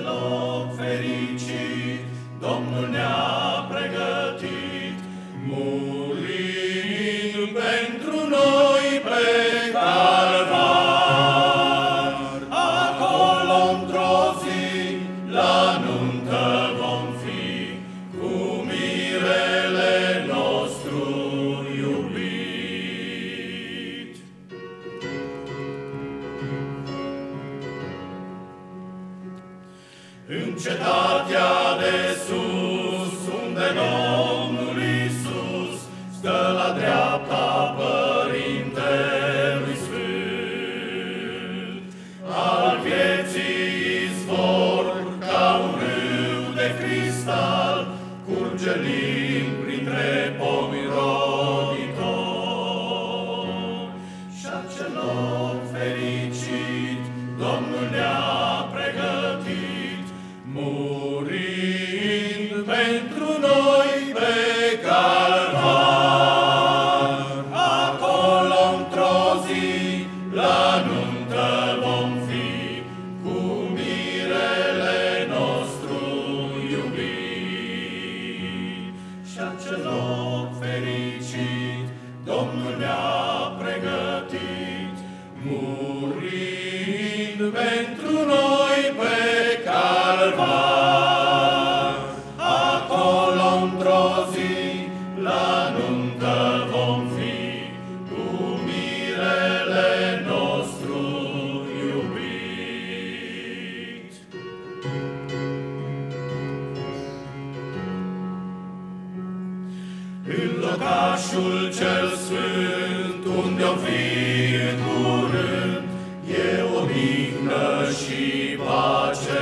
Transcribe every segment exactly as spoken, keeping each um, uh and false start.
loc fericit Domnul ne-a pregătit, murind pentru noi pe calvar. Acolo într-o zi la nuntă vom fi cu mirele nostru iubit. În cetatea de sus, unde Domnul Iisus stă la dreapta Părintelui Sfânt, al vieții izvor ca un râu de cristal, curge lin printre pomi roditori. Și acel loc fericit Domnul ne-a pregătit, murind pentru noi pe calvar. Acolo într-o zi la nuntă vom fi cu mirele nostru iubit. Și acel loc fericit Domnul ne-a pregătit, murind pentru noi pe calvar. Acolo într-o zi la nuntă vom fi cu mirele nostru iubit. În locașul cel sfânt, unde-o fi în curând, e odihnă și pace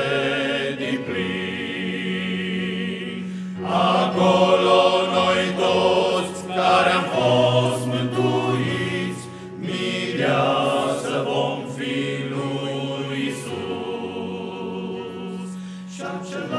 deplin. Acolo noi toți care am fost mântuiți, mireasă vom fi lui Iisus. Și acel